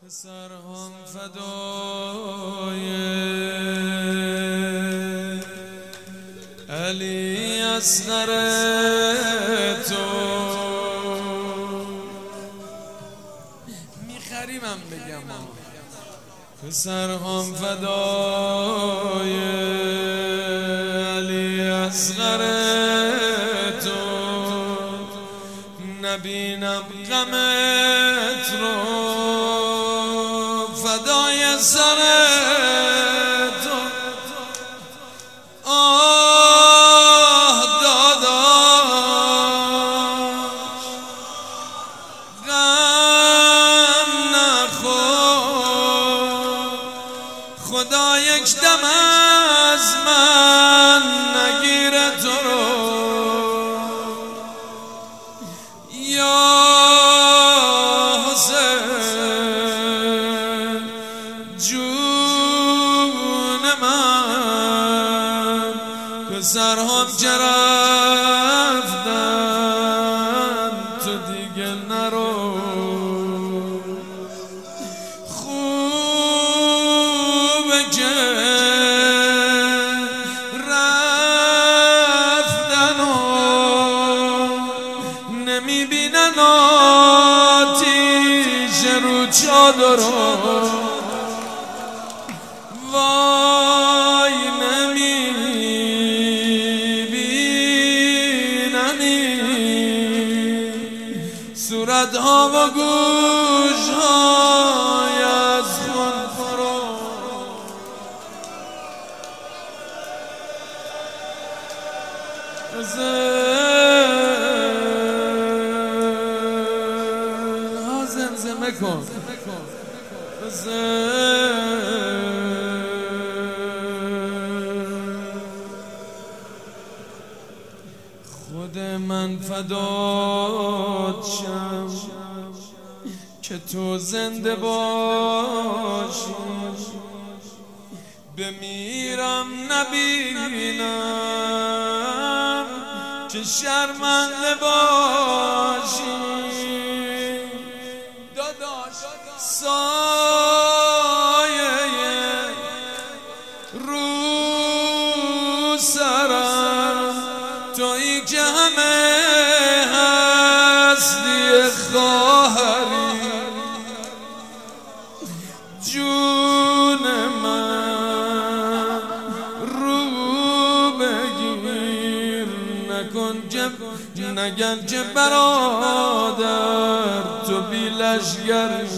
پسرهم فدای علی اصغر تو میخریمم بگم پسرهم فدای علی اصغر تو نبینم غمت رو فدای سر تو آه داداش غم نخور خدا یک دم از من نگیره تو رو یا پسرهم چه رفتن تو دیگه نرو خوبه که رفتن و نمیبینن آتیش رو چادر وای صورت ها و گوش های از خون فرو زمزمه کن خود من فدات شم که تو زنده باشی بمیرم نبینم که شرمنده باشی داداش سایه رو سرم تویی که همه هستی خواهری جون من رو بگیر نکن نگن که برادر تو بی لشگری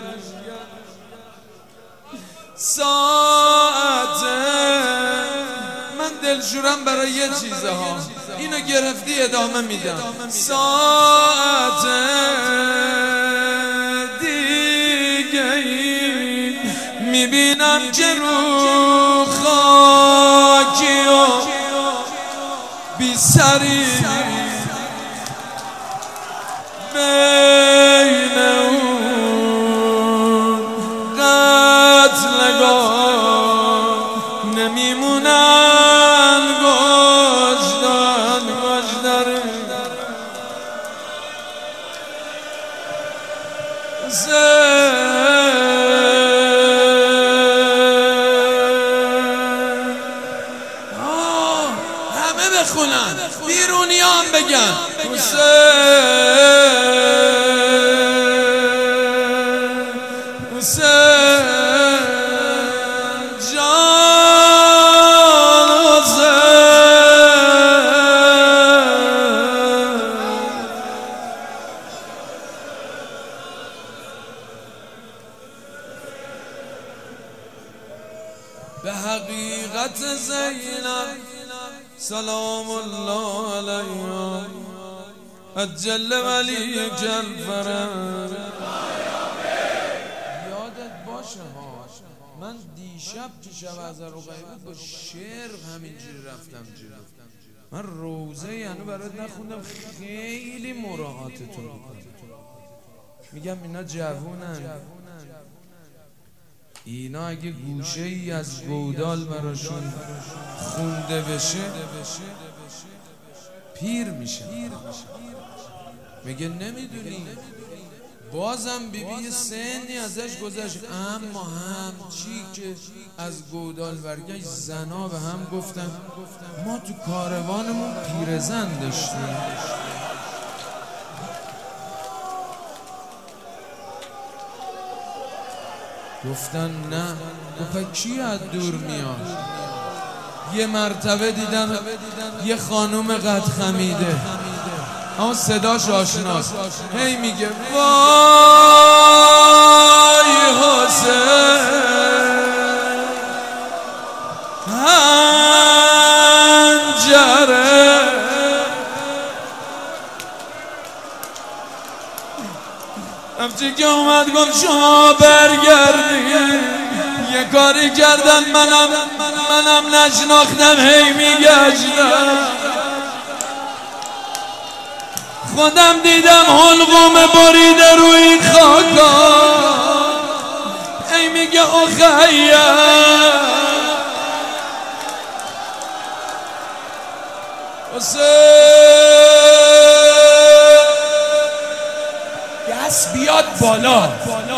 ساعته من دلشورم برای یه چیزه ها اینو گرفتی ادامه میدم ساعت دیگه ای میبینم که رو خاکی و بی سری بین اون قتلگاه نمیمونن همه بخونن بیرونی هم بگن به حقیقت زینب سلام الله علیها اجل ولی جلفرن یادت باشه ها من دیشب که شب از رقیبه با شعر همینجوری رفتم جلو من روزه یعنی برات نخوندم خیلی مراعاتتون بکنم میگم اینا جوونن اینا اگه گوشه ای از گودال براشون خونده بشه پیر میشه میگه نمیدونی بازم بیبی سنی ازش گذشت، اما همچی که از گودال برگشت زنا به هم گفتن ما تو کاروانمون پیرزن داشتیم. گفتن نه. گفت کی از دور میاد؟ یه مرتبه دیدم یه خانوم قد خمیده، اما صداش آشناست، هی میگه وای حسین هنجره. همچه که اومد گفت شما برگردین، یه کاری کردن منم نشناختم، هی میگشتم خودم دیدم حلقوم بریده روی این خاکا، هی میگه اخیر دست بیاد بالا،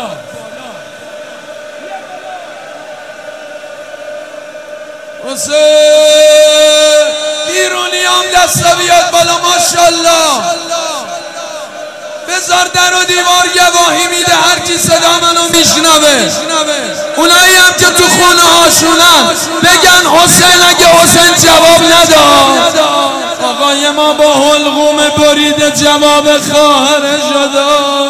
بیرونی هم دست بیاد بالا. ماشالله بذار در و دیوار گواهی میده، هر کی صدا منو میشنوه. اونایی هم که تو خونه هاشونن بگن حسین اگه حسین جواب نداد، آقای ما با حلقوم بریده جواب خواهرش داد.